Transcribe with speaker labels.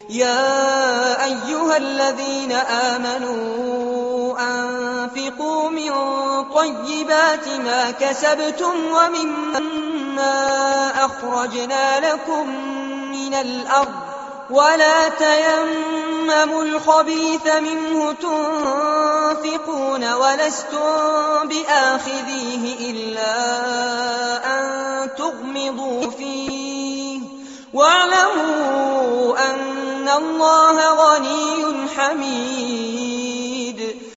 Speaker 1: يا أيها الذين آمنوا أنفقوا من طيبات ما كسبتم ومما أخرجنا لكم من الأرض ولا تيمموا الخبيث منه تنفقون ولستم بآخذيه إلا أن تغمضوا فيه واعلموا أن الله غني حميد.